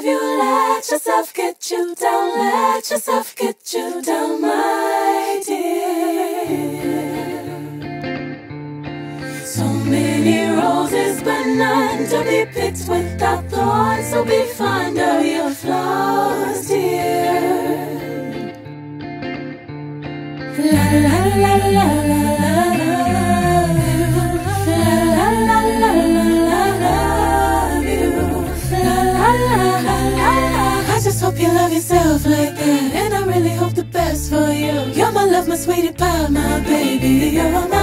you. Let yourself get you down. Let yourself get you down, my dear. So many roses, but none to be picked without thorns. So be fond of your flaws, dear. La la la la la la la. I just hope you love yourself like that, and I really hope the best for you. You're my love, my sweetie pie, my baby. You're my